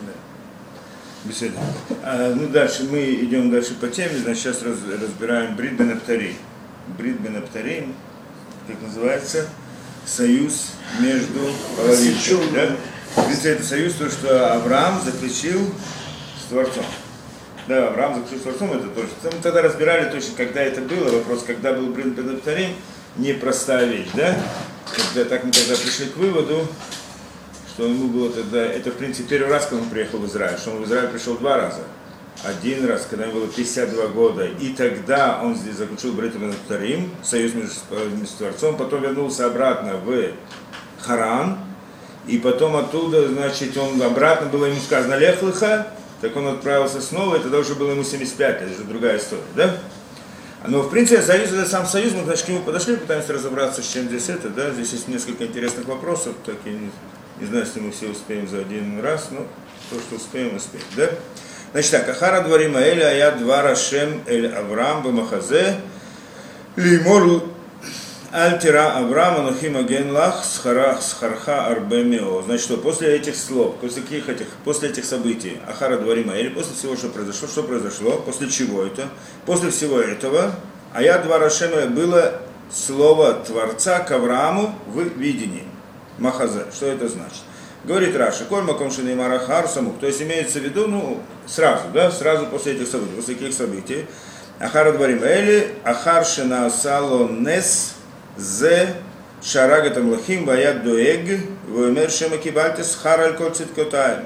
Беседа. Дальше мы идем дальше по теме, значит, сейчас разбираем Брит бен Абтарим. Брит бен Абтарим, как называется, союз между половинками. Да? В принципе, это союз, то, что Авраам заключил с Творцом. Да, Авраам заключил с Творцом, это тоже. Мы тогда разбирали точно, когда это было, вопрос, когда был Брит бен Абтарим, непростая вещь, да? Мы тогда пришли к выводу, что ему было тогда, это в принципе первый раз, когда он приехал в Израиль, что он в Израиль пришел 2 раза. Один раз, когда ему было 52 года, и тогда он здесь заключил Брит бен Абтарим, союз между Творцом, потом вернулся обратно в Харан, и потом оттуда, значит, он обратно, было ему сказано Лех леха, так он отправился снова, и тогда уже было ему 75, это уже другая история, да? Но, в принципе, союз, это сам союз, мы, значит, к нему подошли, пытаемся разобраться, с чем здесь это, да? Здесь есть несколько интересных вопросов, так я не знаю, если мы все успеем за один раз, но то, что успеем, да? Значит так, Ахара дворима Эля, аят двара Шем Эль Авраам бамахазе, лимор альтира Авраам анухим аген лах схарха арбемео. Значит, что после этих слов, после этих событий, Ахара дворима Эля, после всего, что произошло, после чего это, после всего этого, аят двара Шема было слово Творца к Аврааму в видении. Махазе. Что это значит? Говорит Раши, коль маком шинеймар ахар самух. То есть имеется в виду, сразу после этих событий, после каких событий. Ахара дворим эли, ахар шена сало нес, зе, шарагатам лахим, баяд дуэг, вэмер шема кибальтес, хараль кол циткотаем.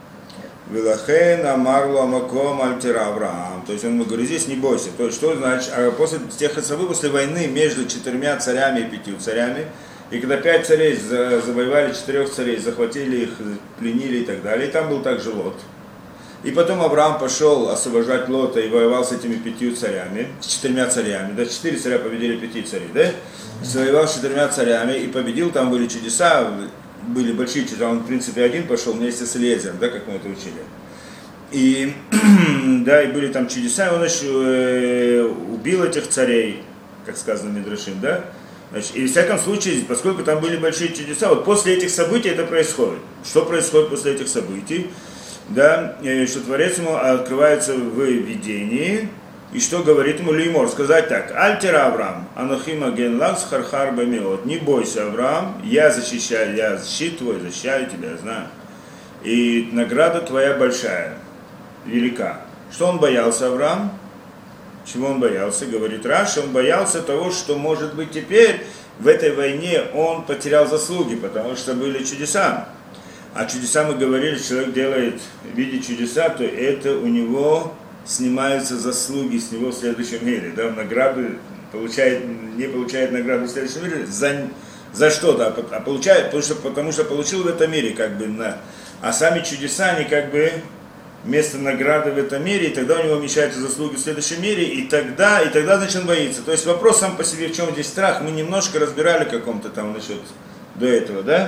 Вилахен амарлу амаком альтера Авраам. То есть он говорит, здесь не бойся. То есть что значит, после тех событий, после войны между 4 царями и 5 царями, и когда 5 царей завоевали 4 царей, захватили их, пленили и так далее, и там был также Лот. И потом Авраам пошел освобождать Лота и воевал с этими 5 царями, с 4 царями, да, 4 царя победили 5 царей, да? Воевал с 4 царями и победил, там были чудеса, были большие чудеса, он в принципе один пошел вместе с Элиэзером, да, как мы это учили. И, да, и были там чудеса, и он еще убил этих царей, как сказано в Мидрашим, да? Значит, и в всяком случае, поскольку там были большие чудеса, вот после этих событий это происходит. Что происходит после этих событий? Да, что Творец ему открывается в видении, и что говорит ему Леймор, сказать так: Альтера Авраам, анохим аген лах схархар бамеот. Не бойся, Авраам, я защищаю, я защит твой, защищаю тебя, я знаю. И награда твоя большая, велика. Что он боялся, Авраам? Чего он боялся? Говорит Раши, он боялся того, что, может быть, теперь в этой войне он потерял заслуги, потому что были чудеса. А чудеса, мы говорили, человек делает, видит чудеса, то это у него снимаются заслуги с него в следующем мире. Да, награду не получает награду в следующем мире за что-то, а получает, потому что получил в этом мире, как бы, а сами чудеса, они как бы место награды в этом мире, и тогда у него уменьшаются заслуги в следующем мире, и тогда, значит, он боится. То есть вопрос сам по себе, в чем здесь страх, мы немножко разбирали каком-то там насчет до этого, да?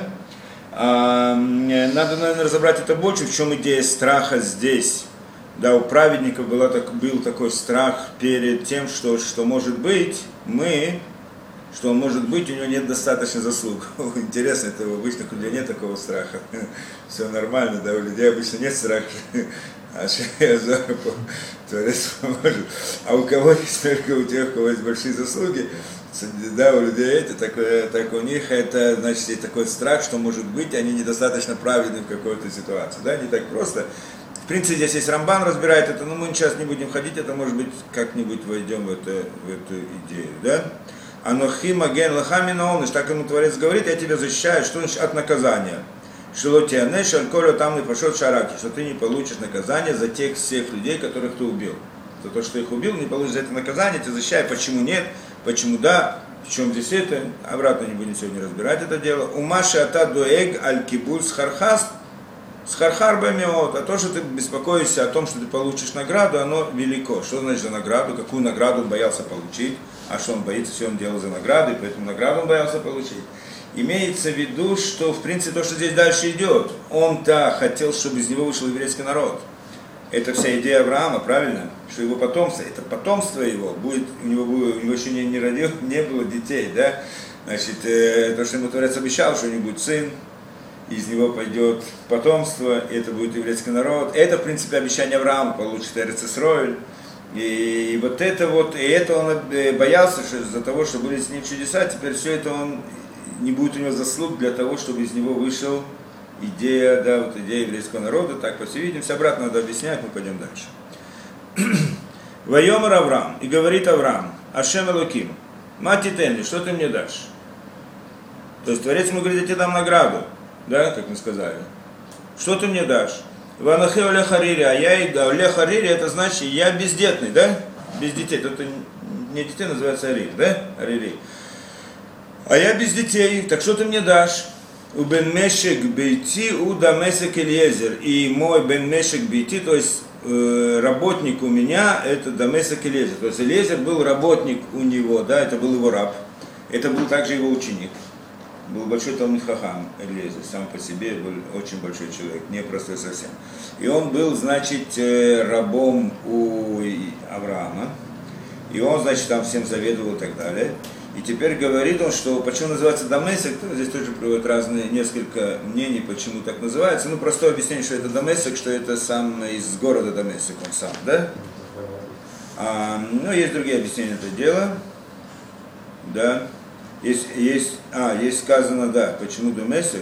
Надо, наверное, разобрать это больше, в чем идея страха здесь. Да, у праведников был такой страх перед тем, что может быть, у него нет достаточно заслуг. Интересно, это у обычных людей нет такого страха. Все нормально, да, у людей обычно нет страха. Творец поможет. А у кого есть только у тех, у кого есть большие заслуги, да, у людей так у них это, значит, есть такой страх, что, может быть, они недостаточно праведны в какой-то ситуации. Да, не так просто. В принципе, здесь есть Рамбан разбирает это, но мы сейчас не будем ходить, это, может быть, как-нибудь войдем в эту идею, да? Анохим аген лахамина оныш, так ему Творец говорит, я тебя защищаю, что значит от наказания. Шилотианеш альколя там не пошел шараки, что ты не получишь наказание за тех всех людей, которых ты убил. За то, что ты их убил, не получишь за это наказание, тебя защищаю, почему нет, почему да, в чем здесь это, обратно не будем сегодня разбирать это дело. Умаши ата дуэг аль-кибуль схархас, схархар бэмиот, а то, что ты беспокоишься о том, что ты получишь награду, оно велико. Что значит за награду, какую награду он боялся получить, а что он боится, все он делал за награду, и поэтому награду он боялся получить. Имеется в виду, что в принципе то, что здесь дальше идет, он-то хотел, чтобы из него вышел еврейский народ. Это вся идея Авраама, правильно? Что его потомство, это потомство его, у него еще не было детей, да? Значит, то, что ему Творец обещал, что у него будет сын, из него пойдет потомство, и это будет еврейский народ. Это, в принципе, обещание Авраама, получит Эрец Исроэль. И вот, и это он боялся, что из-за того, что были с ним чудеса, теперь все это он не будет у него заслуг для того, чтобы из него вышел идея, да, вот идея еврейского народа. Так, по всей видимости, обратно надо объяснять, мы пойдем дальше. Вайомар Авраам, и говорит Авраам, Ашем Элоким, мати тенли, что ты мне дашь? То есть Творец ему говорит, я тебе дам награду, да, как мы сказали. Что ты мне дашь? Ванахе Оле Харири, а я Оле Харири, это значит, я бездетный, да? Без детей, это не детей, называется Арир, да? Арири. А я без детей, так что ты мне дашь? У бен Мешек бейти, у дамесек Элиезер. И мой бен Мешек бейти, то есть работник у меня, это дамесек Элиезер. То есть Элиезер был работник у него, да, это был его раб. Это был также его ученик. Был большой Талмид Хахам Элиезер, сам по себе был очень большой человек, не простой совсем. И он был, значит, рабом у Авраама. И он, значит, там всем заведовал и так далее. И теперь говорит он, что почему называется Дамесек, здесь тоже приводят разные, несколько мнений, почему так называется. Ну, простое объяснение, что это Дамесек, что это сам из города Дамесек, он сам, да? Ну, есть другие объяснения этого дела, да. Есть сказано, да, почему Дамесек,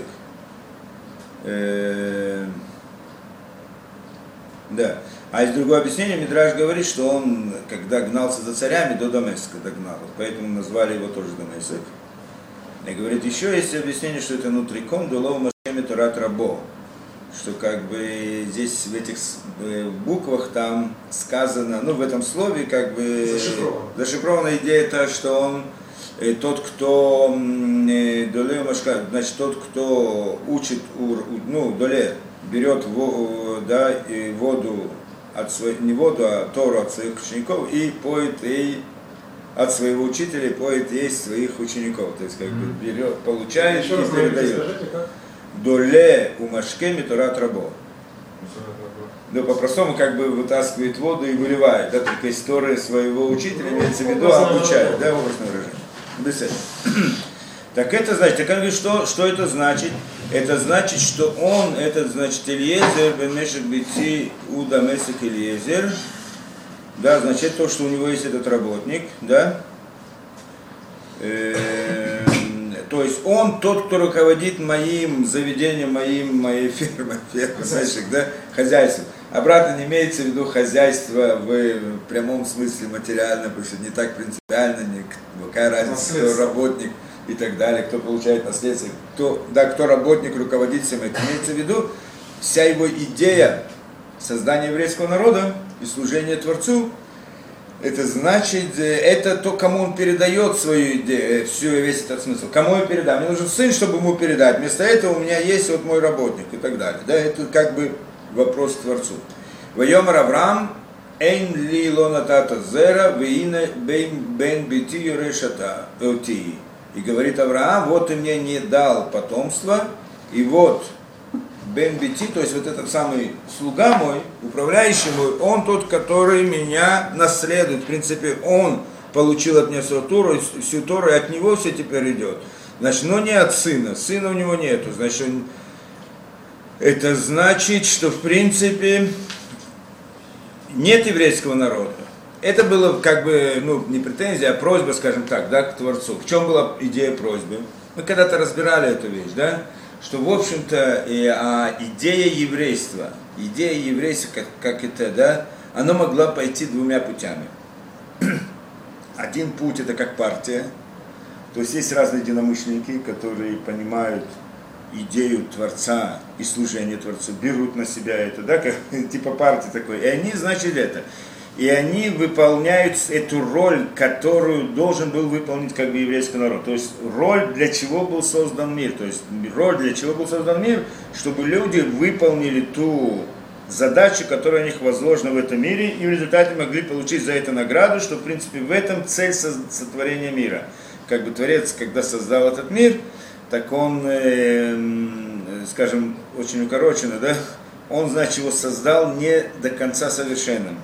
да. А из другого объяснения Мидраш говорит, что он, когда гнался за царями, до Дамеска догнал. Поэтому назвали его тоже Дамесек. И говорит, еще есть объяснение, что это нутрикон долов машеми торат рабо. Что как бы здесь в этих буквах там сказано, ну в этом слове как бы зашифрована идея та, что он тот, кто доле машка, значит тот, кто учит, ну доле берет воду не воду, а Тору от своих учеников и поет ей от своего учителя, поет ей своих учеников. То есть как бы берет, получает и передает. Доле умашкеми торат рабо. Да, по-простому как бы вытаскивает воду и выливает, да, только из Торы своего учителя, имеется в виду, обучает, да, образное выражение. Так это значит, так он говорит, что это значит? Это значит, что он, это значит Элиезер, бен-Мешек бейти у Дамесек Элиезер, да, значит то, что у него есть этот работник, да, то есть он тот, кто руководит моим заведением, моей фирмой, знаешь, да, хозяйством. Обратно не имеется в виду хозяйство в прямом смысле материально, потому что не так принципиально, какая разница, кто работник и так далее, кто получает наследство, кто работник, руководит всем этим. Имеется в виду вся его идея создания еврейского народа и служения Творцу, это значит, это то, кому он передает свою идею, весь этот смысл. Кому я передам? Мне нужен сын, чтобы ему передать. Вместо этого у меня есть вот мой работник и так далее. Да, это как бы вопрос к Творцу. Вайомар Авраам, эйн ли лонатата зера, вейна бен бити юрешата эути. И говорит Авраам, вот ты мне не дал потомства, и вот бен бити, то есть вот этот самый слуга мой, управляющий мой, он тот, который меня наследует. В принципе, он получил от меня всю Тору, и от него все теперь идет. Значит, но не от сына, сына у него нету. Значит, это значит, что в принципе нет еврейского народа. Это было как бы, ну, не претензия, а просьба, скажем так, да, к Творцу. В чем была идея просьбы? Мы когда-то разбирали эту вещь, да, что, в общем-то, идея еврейства, как это, да, она могла пойти двумя путями. Один путь – это как партия, то есть есть разные единомышленники, которые понимают идею Творца и служение Творцу, берут на себя это, да, как, типа партии такой, и они, значит, это. И они выполняют эту роль, которую должен был выполнить как бы еврейский народ. То есть роль, для чего был создан мир. То есть роль, для чего был создан мир, чтобы люди выполнили ту задачу, которая у них возложена в этом мире, и в результате могли получить за это награду, что в принципе в этом цель сотворения мира. Как бы Творец, когда создал этот мир, так он, скажем, очень укороченно, да, он, значит, его создал не до конца совершенным.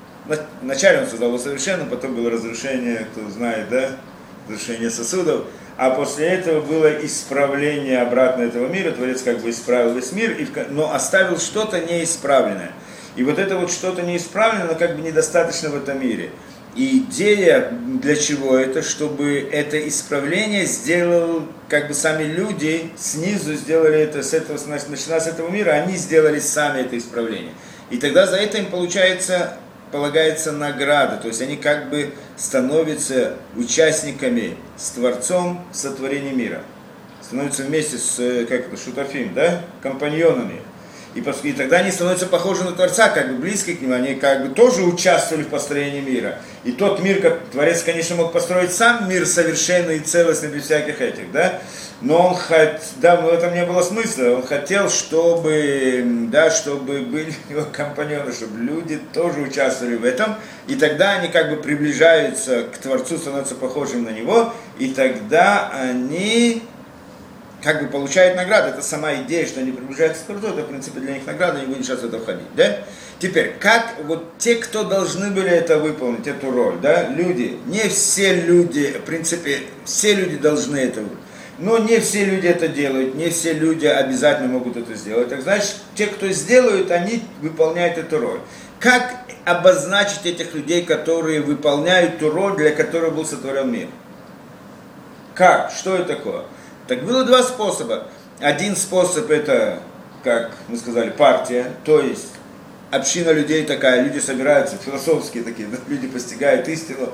Вначале он создал его совершенно, потом было разрушение, кто знает, да, разрушение сосудов. а после этого было исправление обратно этого мира, Творец как бы исправил весь мир, но оставил что-то неисправленное. И вот это вот что-то неисправленное, но как бы недостаточно в этом мире. И идея для чего это? Чтобы это исправление сделал, как бы сами люди снизу сделали это, начиная с этого мира, они сделали сами это исправление. И тогда за это им полагается награда, то есть они как бы становятся участниками с Творцом сотворения мира. Становятся вместе с, шутафим, да, компаньонами. И тогда они становятся похожи на Творца, как бы близки к нему, они как бы тоже участвовали в построении мира. И тот мир, как Творец, конечно, мог построить сам мир совершенный и целостный, без всяких этих, да, но в этом не было смысла, он хотел, чтобы были его компаньоны, чтобы люди тоже участвовали в этом, и тогда они как бы приближаются к Творцу, становятся похожими на него, и тогда они как бы получают награду. Это сама идея, что они приближаются к Творцу, это в принципе для них награда, не будем сейчас в это входить, да? Теперь, как вот те, кто должны были это выполнить, эту роль, да, люди, не все люди, в принципе, все люди должны это выполнить. Но не все люди это делают, не все люди обязательно могут это сделать. Так значит, те, кто сделают, они выполняют эту роль. Как обозначить этих людей, которые выполняют ту роль, для которой был сотворен мир? Как? Что это такое? Так было два способа. Один способ это, как мы сказали, партия, то есть община людей такая, люди собираются, философские такие, да, люди постигают истину.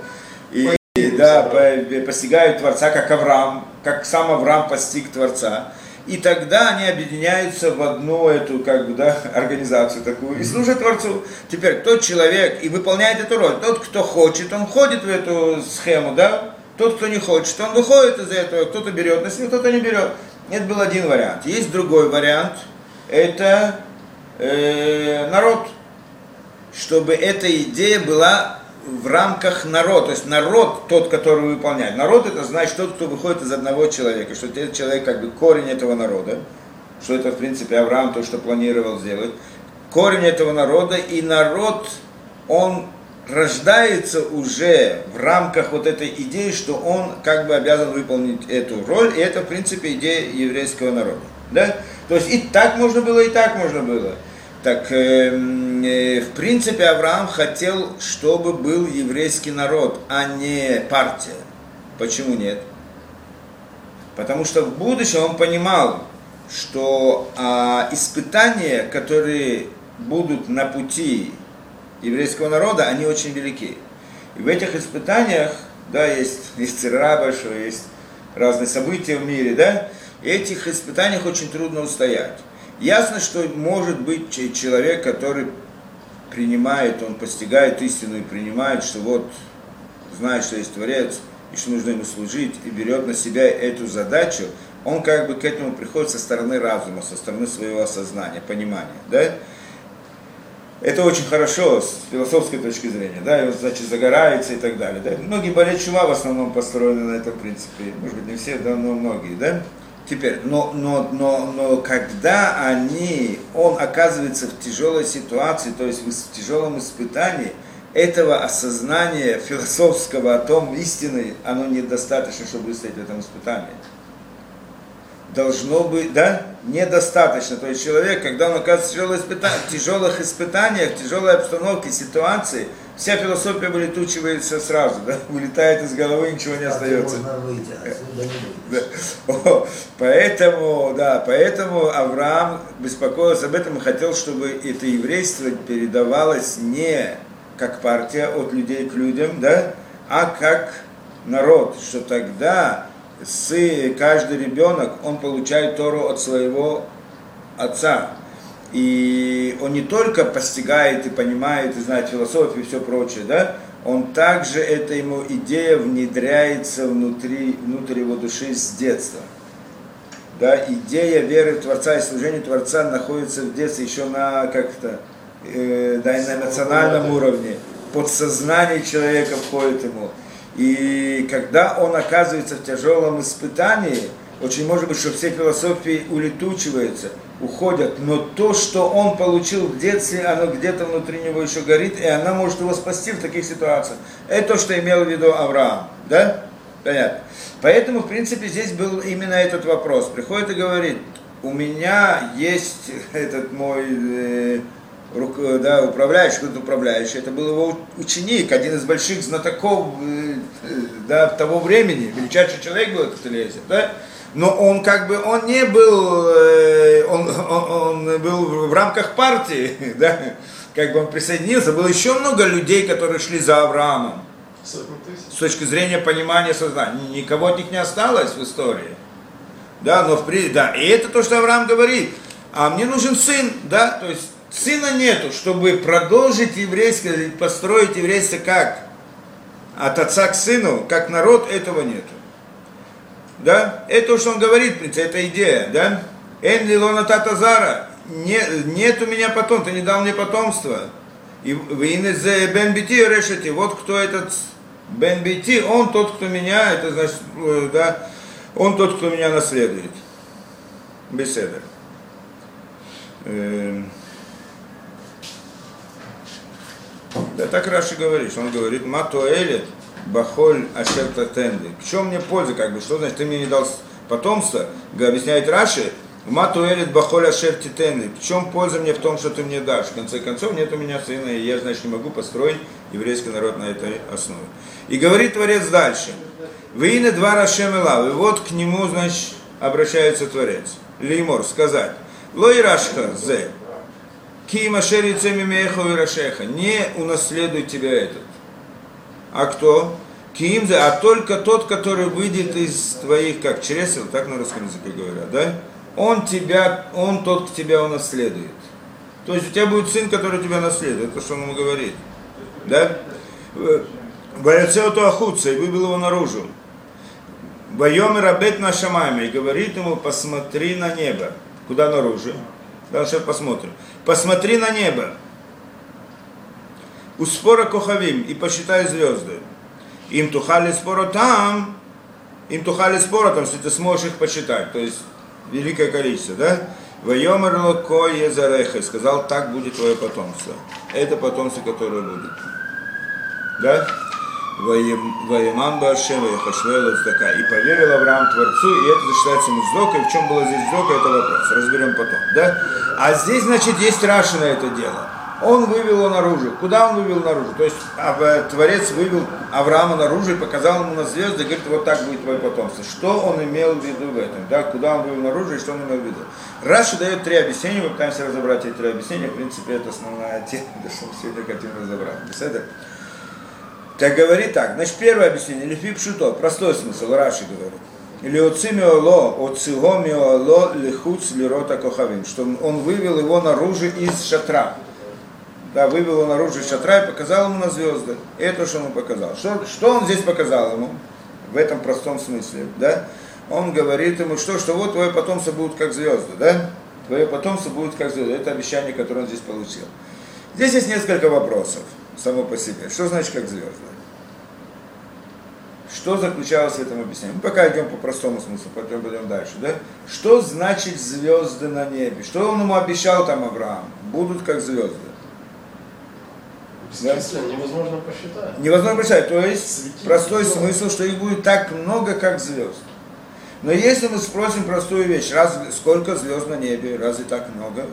Постигают Творца, как Авраам, как сам Авраам постиг Творца. И тогда они объединяются в одну эту, организацию такую и служат Творцу. Теперь тот человек и выполняет эту роль. Тот, кто хочет, он входит в эту схему, да? Тот, кто не хочет, он выходит из этого. Кто-то берет на себя, кто-то не берет. Это был один вариант. Есть другой вариант. Это народ. Чтобы эта идея была в рамках народа, то есть народ тот, который выполняет. Народ это значит тот, кто выходит из одного человека, что этот человек как бы корень этого народа, что это в принципе Авраам то, что планировал сделать. Корень этого народа, и народ, он рождается уже в рамках вот этой идеи, что он как бы обязан выполнить эту роль, и это в принципе идея еврейского народа. Да? То есть и так можно было, и так можно было. Так, в принципе, Авраам хотел, чтобы был еврейский народ, а не партия. Почему нет? Потому что в будущем он понимал, что испытания, которые будут на пути еврейского народа, они очень велики. И в этих испытаниях, да, есть цара большой, есть разные события в мире, да, и этих испытаниях очень трудно устоять. Ясно, что может быть человек, который принимает, он постигает истину и принимает, что вот знает, что есть Творец, и что нужно ему служить, и берет на себя эту задачу, он как бы к этому приходит со стороны разума, со стороны своего осознания, понимания. Да? Это очень хорошо с философской точки зрения, да, и он, значит, загорается и так далее. Да? Многие болеют чува в основном построены на этом принципе, может быть не все, да, но многие, да. Теперь, но когда он оказывается в тяжелой ситуации, то есть в тяжелом испытании, этого осознания философского о том истины, оно недостаточно, чтобы выстоять в этом испытании. Должно быть, да, недостаточно. То есть человек, когда он оказывается в тяжелых испытаниях, в тяжелой обстановке, ситуации, вся философия вылетучивается сразу, да, вылетает из головы, ничего не остается. Поэтому Авраам беспокоился об этом и хотел, чтобы это еврейство передавалось не как партия от людей к людям, да, а как народ, что тогда каждый ребенок, он получает Тору от своего отца. И он не только постигает и понимает, и знает философию и все прочее, да, он также, эта ему идея внедряется внутрь его души с детства. Да, идея веры в Творца и служения Творца находится в детстве еще на на национальном уровне. Подсознание человека входит ему. И когда он оказывается в тяжелом испытании, очень может быть, что все философии улетучиваются, уходят, но то, что он получил в детстве, оно где-то внутри него еще горит, и она может его спасти в таких ситуациях. Это то, что имел в виду Авраам, да? Понятно. Поэтому, в принципе, здесь был именно этот вопрос. Приходит и говорит, у меня есть этот мой управляющий, кто-то управляющий, это был его ученик, один из больших знатоков того времени, величайший человек был этот Элиэзер, да? Но он как бы, он не был, он был в рамках партии, да? Как бы он присоединился, было еще много людей, которые шли за Авраамом. С точки зрения понимания сознания. Никого от них не осталось в истории. Да, но и это то, что Авраам говорит. А мне нужен сын, да, то есть сына нету, чтобы продолжить еврейское, построить еврейство как? От отца к сыну, как народ, этого нету. Да, это то, что он говорит, в принципе, это идея, да. Эн лилона татазара, нет у меня потомства, ты не дал мне потомства. И Бен Бити решите, вот кто этот Бен Бити, он тот, кто меня, это значит, да, он тот, кто меня наследует. Беседа. Да так Раши говорит, он говорит, Матуэлет Бахоль Ашер Татенли. В чем мне польза, как бы, что значит, ты мне не дал потомства, объясняет Раши, Матуэлет Бахоль Ашер Татенли. В чем польза мне в том, что ты мне дашь? В конце концов, нет у меня сына, и я, значит, не могу построить еврейский народ на этой основе. И говорит Творец дальше. Вейне два Рашем Элав. И вот к нему, значит, обращается Творец. Леймор, сказать. Лой Рашха Зе. Ки Машери Цемимеху и Рашеха. Не унаследует тебя этот. А кто? Киимзе, а только тот, который выйдет из твоих, как чресел, так на русском языке говорят, да? Он тот тебя унаследует. То есть у тебя будет сын, который тебя наследует, это что он ему говорит. Да? Ваяцеоту ахутса, и вывел его наружу. Вайомер абет на шамаме, и говорит ему, посмотри на небо. Куда наружу? Да, сейчас посмотрим. Посмотри на небо. Успора кохавим, и посчитай звезды. Им тухали спора там, если ты сможешь их посчитать. То есть великое количество, да? Вайомер локо езареха, сказал, так будет твое потомство. Это потомство, которое будет. Да? Ваиман Башем, Ваяхашвел, Цдака. И поверил Авраам Творцу, и это засчитается ему Цдока. И в чем было здесь Цдока, это вопрос. Разберем потом. Да? А здесь, значит, есть Раши на это дело. Он вывел его наружу. Куда он вывел наружу? То есть Творец вывел Авраама наружу и показал ему на звезды, и говорит, вот так будет твое потомство. Что он имел в виду в этом? Да? Куда он вывел наружу и что он имел в виду? Раши дает три объяснения, мы пытаемся разобрать эти три объяснения. В принципе, это основная тема, что мы сегодня хотим разобрать. Беседа? Так говорит так, значит, первое объяснение, лифи пшуто, простой смысл, Раши говорит. Или оцимиоло, оцигомиоло, лихуц, лирота кохавим, что он вывел его наружу из шатра. Да, вывел его наружу из шатра и показал ему на звезды. Это что он ему показал. Что он здесь показал ему, в этом простом смысле, да? Он говорит ему, что вот твое потомство будет как звезды, да? Твое потомство будет как звезды. Это обещание, которое он здесь получил. Здесь есть несколько вопросов. Само по себе. Что значит как звезды? Что заключалось в этом объяснении? Мы пока идем по простому смыслу, потом пойдем дальше. Да? Что значит звезды на небе? Что он ему обещал там Авраам? Будут как звезды. Да? Невозможно посчитать. Невозможно посчитать. То есть простой смысл, что их будет так много, как звезд. Но если мы спросим простую вещь, сколько звезд на небе? Разве так много?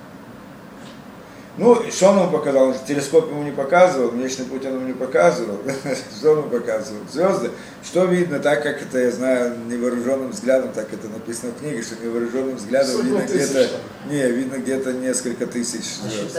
Ну, что он ему показал? Он же телескоп ему не показывал, Млечный Путь он ему не показывал. Что он ему показывал? Звезды. Что видно, так как это, я знаю, невооруженным взглядом, так это написано в книге, что невооруженным взглядом видно где-то, видно где-то несколько тысяч звезд.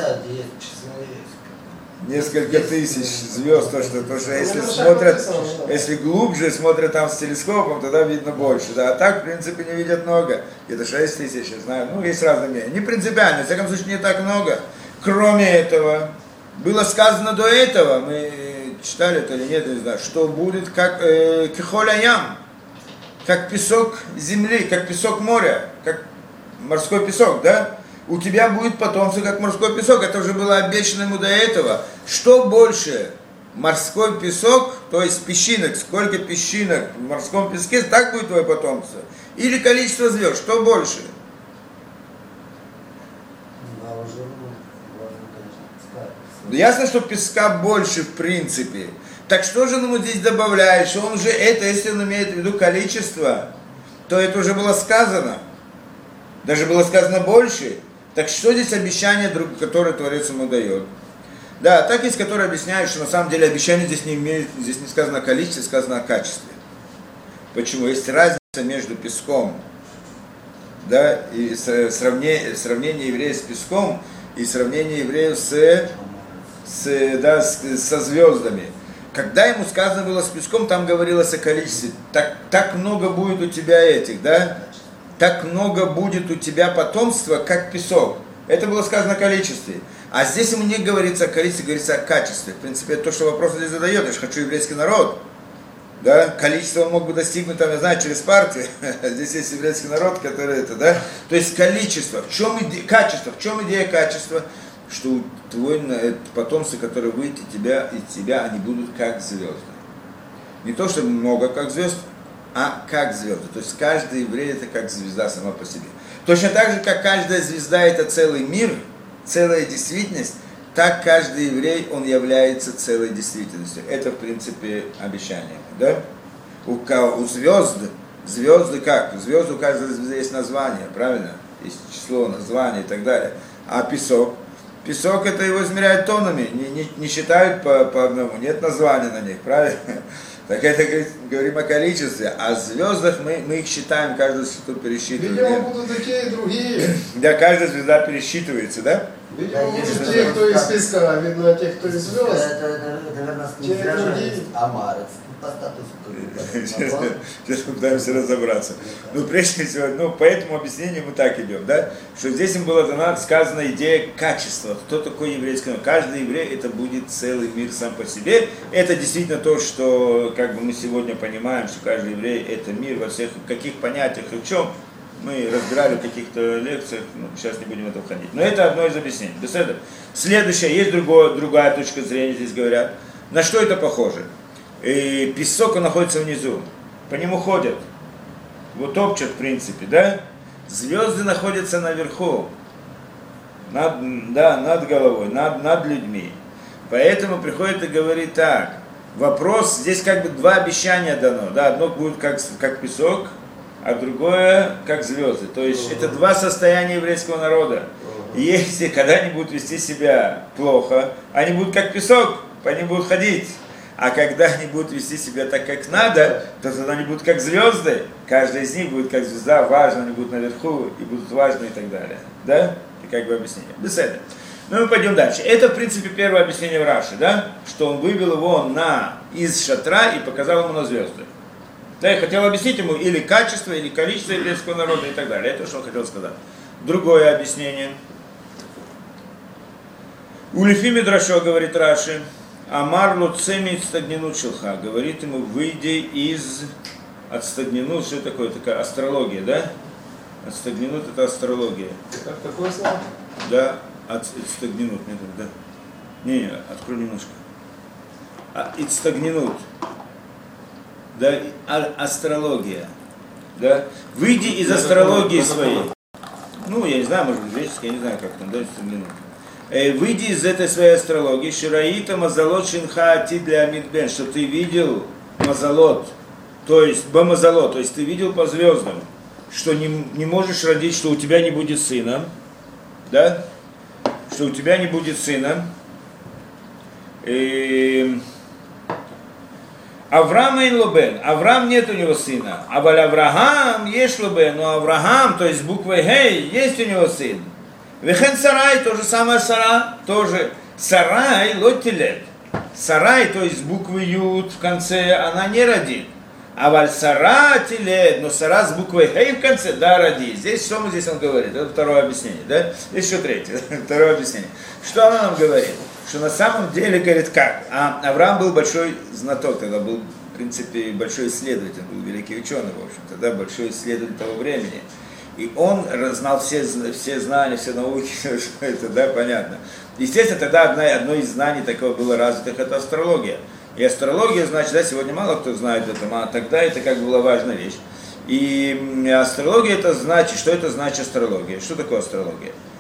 Несколько тысяч звезд, то что если смотрят, если глубже смотрят там с телескопом, тогда видно больше. Да? А так, в принципе, не видят много. Где-то 6 тысяч, я знаю. Ну, есть разные мнения. Не принципиально, в всяком случае, не так много. Кроме этого, было сказано до этого, мы читали это или нет, не знаю, что будет как кихоля-ям, как песок земли, как песок моря, как морской песок, да? У тебя будет потомство, как морской песок, это уже было обещано ему до этого. Что больше, морской песок, то есть песчинок, сколько песчинок в морском песке, так будет твое потомство? Или количество звезд, что больше? Ясно, что песка больше в принципе. Так что же он ему здесь добавляет? Что он же это, если он имеет в виду количество, то это уже было сказано. Даже было сказано больше. Так что здесь обещание, которое Творец ему дает? Да, так есть, которые объясняют, что на самом деле обещание здесь не сказано о количестве, сказано о качестве. Почему? Есть разница между песком, да, и сравнение евреев с песком и сравнение евреев со звездами. Когда ему сказано было с песком, там говорилось о количестве. Так много будет у тебя этих, да? Так много будет у тебя потомства, как песок. Это было сказано о количестве. А здесь ему не говорится о количестве, говорится о качестве. В принципе, это то, что вопрос здесь задает. Я же хочу еврейский народ. Да? Количество он мог бы достигнуть, там, я знаю, через партию. Здесь есть еврейский народ, который это, да? То есть количество. Качество. В чем идея качества? Что твой потомство, которые выйдет из тебя, они будут как звезды. Не то, что много как звезд, а как звезды. То есть каждый еврей это как звезда сама по себе. Точно так же, как каждая звезда это целый мир, целая действительность, так каждый еврей, он является целой действительностью. Это, в принципе, обещание. Да? У звезды как? Звезды у каждой звезды есть название, правильно? Есть число, название и так далее. А песок? Песок это его измеряют тоннами, не считают по одному, нет названия на них, правильно? Так это говорим о количестве, а в звездах мы их считаем, каждую звезду пересчитываем. Видимо, будут такие и другие. Да, каждая звезда пересчитывается, да? Видимо, будут те, кто из песка, а видно те, кто из звезд. Это, наверное, не другие. Амарец. По статусу. Сейчас мы пытаемся разобраться. Ну, прежде всего, по этому объяснению мы так идем, да? Что здесь им была дана сказана идея качества. Кто такой еврейский народ? Каждый еврей это будет целый мир сам по себе. Это действительно то, что как бы мы сегодня понимаем, что каждый еврей это мир во всех каких понятиях и в чем. Мы разбирали в каких-то лекциях, сейчас не будем в это входить. Но это одно из объяснений. Следующее, есть другая точка зрения, здесь говорят. На что это похоже? И песок, он находится внизу, по нему ходят, вот топчут в принципе, да? Звезды находятся наверху, над головой, над людьми. Поэтому приходит и говорит так, вопрос, здесь как бы два обещания дано, да? Одно будет как песок, а другое как звезды. То есть это два состояния еврейского народа. И если когда они будут вести себя плохо, они будут как песок, по ним будут ходить. А когда они будут вести себя так, как надо, то тогда они будут как звезды. Каждая из них будет как звезда, важно, они будут наверху и будут важны и так далее. Да? И как бы объяснение. Беседа. Ну мы пойдем дальше. Это, в принципе, первое объяснение в Раши, да? Что он вывел его из шатра и показал ему на звезды. Да, я хотел объяснить ему или качество, или количество еврейского народа и так далее. Это что он хотел сказать. Другое объяснение. Улифи Мидрашо, говорит Раши, Амар луцеми стагнинут шелха, говорит ему, выйди из отстагнинут, что такое? Такая астрология, да? Отстагнинут это астрология. Как такое слово? Да, отстагнинут, нет, да. Не, открой немножко. Отстагнинут. Да, астрология. Да? Выйди из астрологии своей. Ну, я не знаю, может быть, греческий, я не знаю, как там, да, отстагнинут. Выйди из этой своей астрологии, Шираита Мазалот Шинха Ати для Амидбен, что ты видел Мазалот, то есть Бамазалот, то есть ты видел по звездам, что не можешь родить, что у тебя не будет сына, да? Что у тебя не будет сына. Авраам ин лобен, Авраам нет у него сына, а валь Авраам есть лобен, но Авраам, то есть буквой Гей, есть у него сын. Вехен Сарай, то же самое Сара, тоже Сарай лотилет. Сарай, то есть буквы Юд в конце, она не родит. А валь Сара тилет, но Сара с буквой Хей в конце, да, родит. Здесь что мы здесь он говорит? Это второе объяснение, да? Здесь еще третье, второе объяснение. Что она нам говорит? Что на самом деле, говорит, как? Авраам был большой знаток, тогда был, в принципе, большой исследователь, был великий ученый, в общем-то, да, большой исследователь того времени. И он знал все знания, все науки, что это, да, понятно. Естественно, тогда одно из знаний такого было развитых, это астрология. И астрология, значит, да, сегодня мало кто знает это, а тогда это как была важная вещь. И астрология это значит, что это значит астрология? Что такое астрология?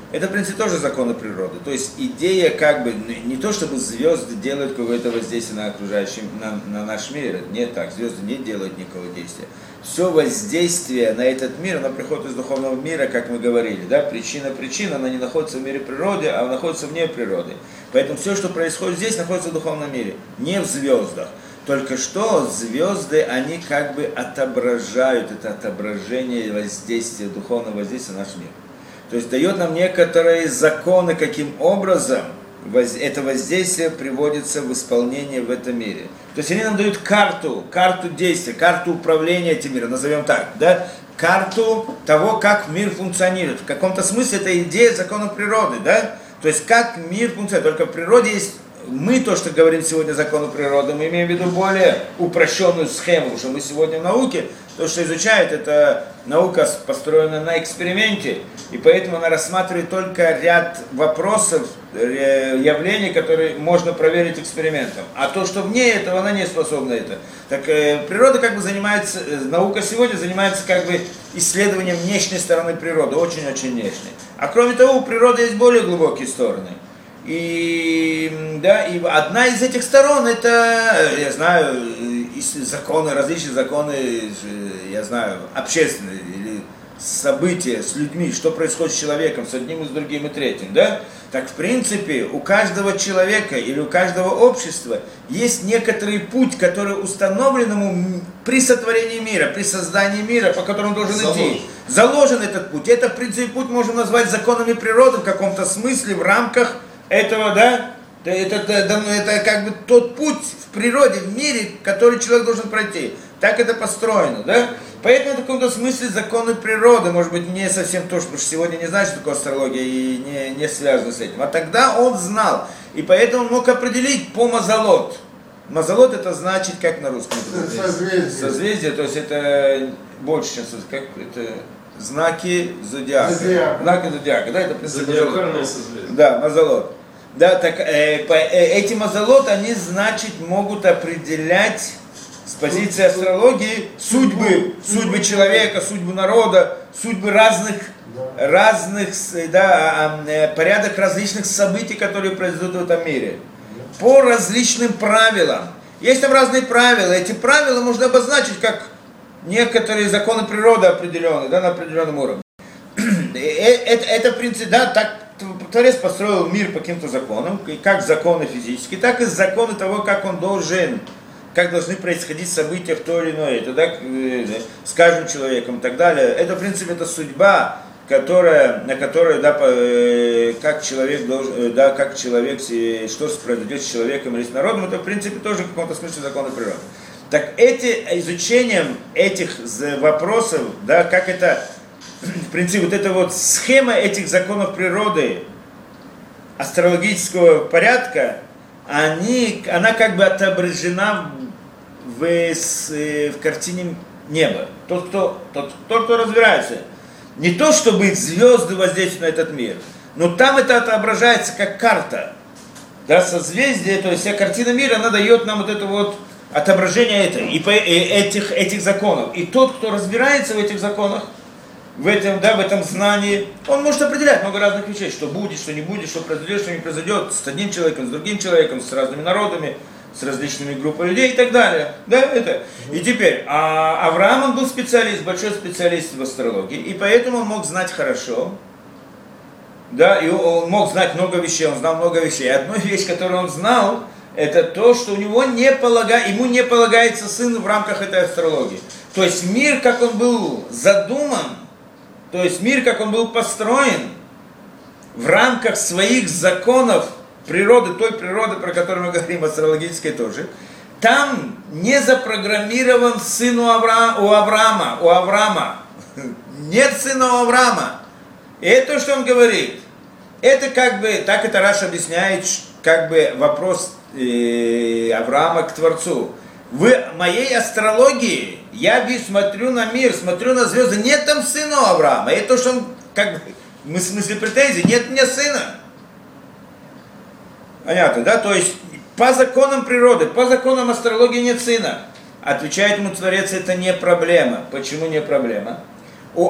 Это, в принципе, тоже законы природы. То есть идея как бы, не то чтобы звезды делают какое-то воздействие на окружающий, на наш мир. Нет так, звезды не делают никакого действия. Все воздействие на этот мир, оно приходит из духовного мира, как мы говорили. Да? Причина, она не находится в мире природы, а находится вне природы. Поэтому все, что происходит здесь, находится в духовном мире, не в звездах. Только что звезды, они как бы отображают это отображение воздействия, духовного воздействия на наш мир. То есть дает нам некоторые законы, каким образом это воздействие приводится в исполнение в этом мире. То есть они нам дают карту действия, карту управления этим миром, назовем так, да? Карту того, как мир функционирует. В каком-то смысле это идея закона природы, да? То есть как мир функционирует. Только в природе есть, мы то, что говорим сегодня закону природы, мы имеем в виду более упрощенную схему, потому что мы сегодня в науке, то, что изучают, это наука построена на эксперименте, и поэтому она рассматривает только ряд вопросов, явлений, которые можно проверить экспериментом. А то, что вне этого, она не способна это. Так природа как бы занимается, наука сегодня занимается как бы исследованием внешней стороны природы, очень-очень внешней. А кроме того, у природы есть более глубокие стороны. И, да, и одна из этих сторон, это, я знаю, законы, различные законы, я знаю, общественные, или события с людьми, что происходит с человеком, с одним и с другим и третьим, да? Так, в принципе, у каждого человека или у каждого общества есть некоторый путь, который установлен ему при сотворении мира, при создании мира, по которому он должен идти. Заложен этот путь. Это, в принципе, путь можно назвать законами природы в каком-то смысле, в рамках этого, да? Это как бы тот путь в природе, в мире, который человек должен пройти. Так это построено, да? Поэтому в каком-то смысле законы природы, может быть, не совсем то, что сегодня не знает, что такое астрология, и не связано с этим. А тогда он знал, и поэтому он мог определить по мазалот. Мазалот это значит, как на русском? Созвездие. Созвездие, то есть это больше, чем как это знаки зодиака. Знаки зодиака, да, это зодиакальное созвездие. Да, мазалот. Да, так эти мазалот, они, значит, могут определять с позиции астрологии судьбы человека, судьбу народа, судьбы разных, да, порядок различных событий, которые произойдут в этом мире. По различным правилам. Есть там разные правила. Эти правила можно обозначить как некоторые законы природы определенные, да, на определенном уровне. Это, в принципе, да, так Творец построил мир по каким-то законам, как законы физические, так и законы того, как он должен, как должны происходить события в то или иное, это, да, с каждым человеком и так далее. Это, в принципе, это судьба, на которую, да, как человек должен, да, как человек, что произойдет с человеком или с народом, это, в принципе, тоже в каком-то смысле законы природы. Так изучением этих вопросов, да, как это, в принципе, вот эта вот схема этих законов природы, астрологического порядка, она как бы отображена в картине неба. Тот, кто разбирается. Не то, чтобы звезды воздействуют на этот мир, но там это отображается как карта. Да, созвездие, то есть вся картина мира, она дает нам вот это вот отображение этих законов. И тот, кто разбирается в этих законах, в этом знании, он может определять много разных вещей, что будет, что не будет, что произойдет, что не произойдет, с одним человеком, с другим человеком, с разными народами, с различными группами людей и так далее. Да, это. И теперь, Авраам, он был специалист, большой специалист в астрологии, и поэтому он мог знать хорошо, да, и он мог знать много вещей, он знал много вещей. И одна вещь, которую он знал, это то, что ему не полагается сын в рамках этой астрологии. То есть мир, как он был задуман, то есть мир, как он был построен, в рамках своих законов природы, той природы, про которую мы говорим, астрологической тоже, там не запрограммирован сын у Авраама. Нет сына у Авраама. И это то, что он говорит. Это как бы, так это Раши объясняет, как бы вопрос Авраама к Творцу. В моей астрологии я смотрю на мир, смотрю на звезды, нет там сына Авраама. Это то, что он, как бы, в смысле претензий, нет у меня сына. Понятно, да? То есть по законам природы, по законам астрологии нет сына. Отвечает ему Творец, это не проблема. Почему не проблема? У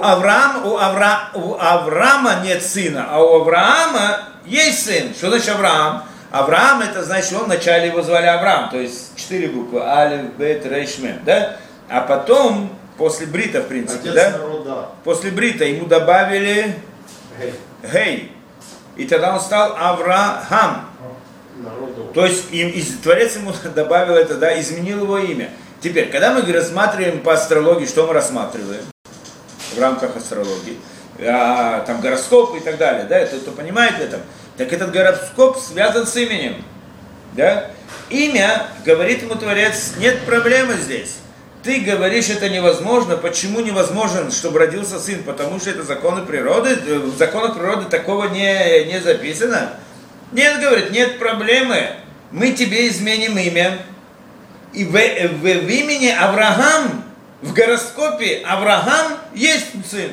Авраама нет сына, а у Авраама есть сын. Что значит Авраам? Авраам, это значит, он вначале его звали Авраам, то есть 4 буквы, Алиф, Бет, Рейш, Мем, да? А потом, после Брита, в принципе, Отец да? народа. После Брита ему добавили Гей. И тогда он стал Авраам. Народу. То есть Творец ему добавил это, да, изменил его имя. Теперь, когда мы рассматриваем по астрологии, что мы рассматриваем в рамках астрологии, там гороскоп и так далее, да, это кто понимает это, так этот гороскоп связан с именем, да. Имя, говорит ему Творец, нет проблемы здесь. Ты говоришь, это невозможно. Почему невозможно, чтобы родился сын? Потому что это законы природы. В законах природы такого не записано. Нет, говорит, нет проблемы. Мы тебе изменим имя. И в имени Авраам, в гороскопе Авраам есть сын.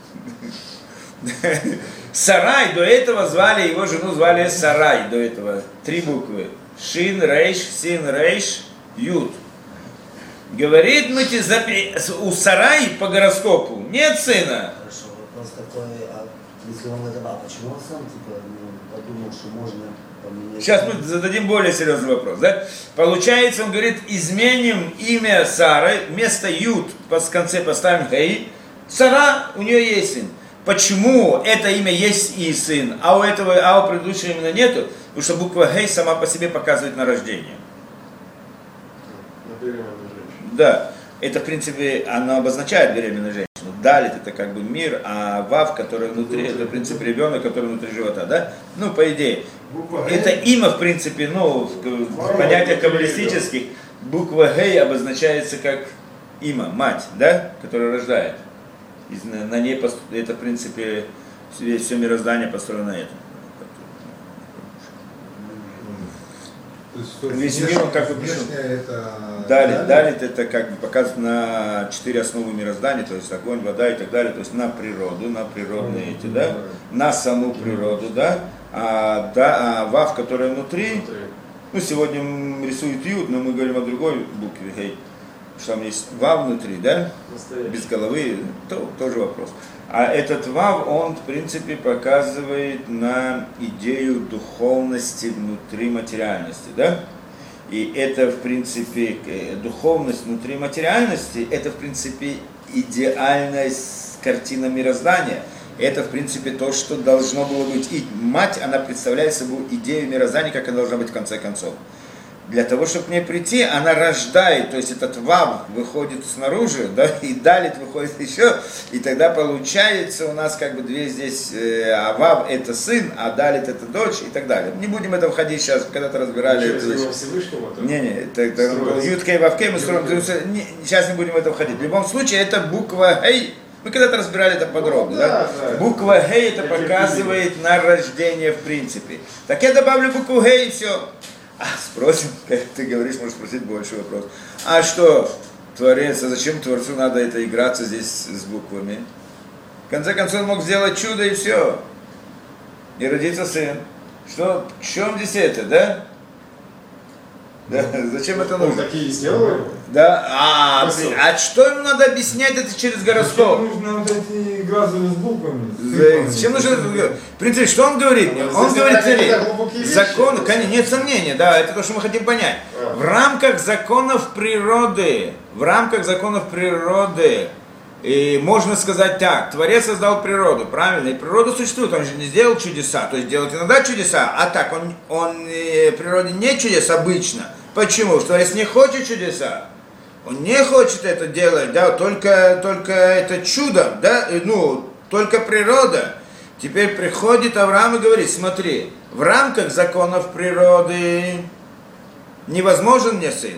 Сарай, до этого звали, его жену звали Сарай, до этого. 3 буквы. Шин, Рейш, Син, Рейш, Юд. Говорит, мы тебе у Сарай по гороскопу нет сына. Хорошо, вопрос такой, а если он это почему он сам подумал, что можно поменять? Сейчас мы зададим более серьезный вопрос, да? Получается, он говорит, изменим имя Сары, вместо Юд в конце поставим Хей. Сара, у нее есть сын. Почему это имя есть и сын, а у предыдущего именно нету? Потому что буква Хей сама по себе показывает на рождение. Да, это в принципе, оно обозначает беременную женщину. Далит это как бы мир, а Вав, который внутри, это в принципе ребенок, который внутри живота, да? Ну, по идее. Это имя, в принципе, ну, в понятиях каббалистических, буква Гей обозначается как имя, мать, да, которая рождает. На ней это, в принципе, все мироздание построено на этом. Весь мир, он как бы пришел. Далит это как бы показывает на 4 основы мироздания, то есть огонь, вода и так далее, то есть на природу, на природные эти, да, на саму природу, да, а Вав, которая внутри, ну сегодня рисует Юд, но мы говорим о другой букве, Гей, что там есть Вав внутри, да, без головы, тоже вопрос. А этот Вав, он в принципе показывает на идею духовности внутри материальности, да? И это в принципе, духовность внутри материальности, это в принципе идеальная картина мироздания. Это в принципе то, что должно было быть. И мать, она представляет собой идею мироздания, как она должна быть в конце концов. Для того, чтобы к ней прийти, она рождает, то есть этот Вав выходит снаружи, да, и Далит выходит еще, и тогда получается у нас как бы две здесь, а Вав это сын, а Далит это дочь и так далее. Не будем в это входить сейчас, когда-то разбирали. Это Юткей, Вавкей, мы строим, сейчас не будем в это входить. В любом случае, это буква Хей, мы когда-то разбирали это подробно, да? Буква Хей это показывает на рождение в принципе. Так я добавлю букву Хей и все. Спросим, как ты говоришь, можешь спросить больше вопрос. А что, Творец, а зачем Творцу надо это играться здесь с буквами? В конце концов, он мог сделать чудо и все. И родится сын. Что, в чем здесь это, да? Да, зачем это нужно? Такие сделали? Да, а что ему надо объяснять это через гороскоп? Зачем нужно вот эти игры с буквами? Зачем нужно это? В принципе, что он говорит? Он говорит, закон, нет сомнения, да, это то, что мы хотим понять. В рамках законов природы, и можно сказать так, Творец создал природу, правильно? И природа существует, он же не сделал чудеса, то есть делает иногда чудеса, а так, он в природе не чудес обычно. Почему? Что Творец не хочет чудеса, он не хочет это делать, да, только это чудо, да, ну, только природа. Теперь приходит Авраам и говорит, смотри, в рамках законов природы невозможен мне сын.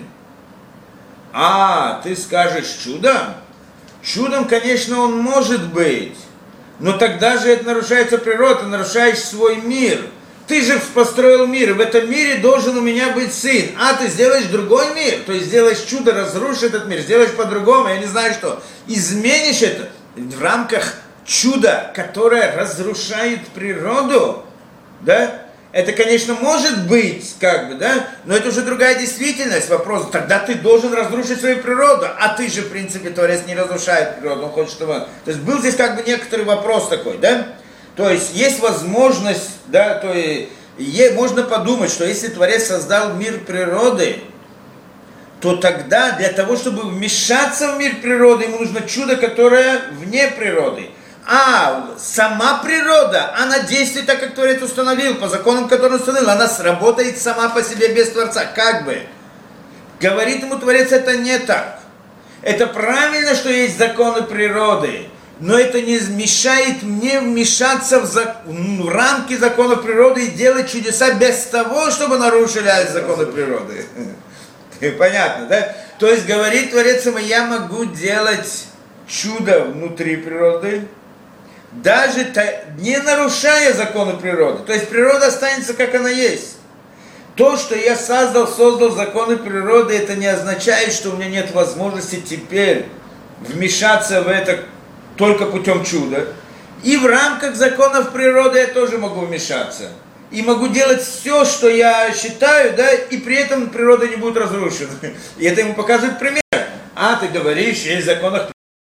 Ты скажешь чудом? Чудом, конечно, он может быть, но тогда же это нарушается природа, ты нарушаешь свой мир. Ты же построил мир, и в этом мире должен у меня быть сын. Ты сделаешь другой мир, то есть сделаешь чудо, разрушишь этот мир, сделаешь по-другому, я не знаю что. Изменишь это в рамках чуда, которое разрушает природу, да? Это, конечно, может быть, как бы, да, но это уже другая действительность. Вопрос, тогда ты должен разрушить свою природу, а ты же, в принципе, Творец не разрушает природу, он хочет, чтобы... То есть был здесь как бы некоторый вопрос такой, да? То есть возможность, да, то есть можно подумать, что если Творец создал мир природы, то тогда для того, чтобы вмешаться в мир природы, ему нужно чудо, которое вне природы. А сама природа, она действует так, как Творец установил, по законам, которые он установил. Она сработает сама по себе без Творца. Как бы. Говорит ему Творец, это не так. Это правильно, что есть законы природы, но это не мешает мне вмешаться в рамки законов природы и делать чудеса без того, чтобы нарушили законы природы. Понятно, да? То есть говорит Творец ему, я могу делать чудо внутри природы, даже не нарушая законы природы. То есть природа останется, как она есть. То, что я создал законы природы, это не означает, что у меня нет возможности теперь вмешаться в это только путем чуда. И в рамках законов природы я тоже могу вмешаться. И могу делать все, что я считаю, да, и при этом природа не будет разрушена. И это ему показывает пример. А ты говоришь, есть в законах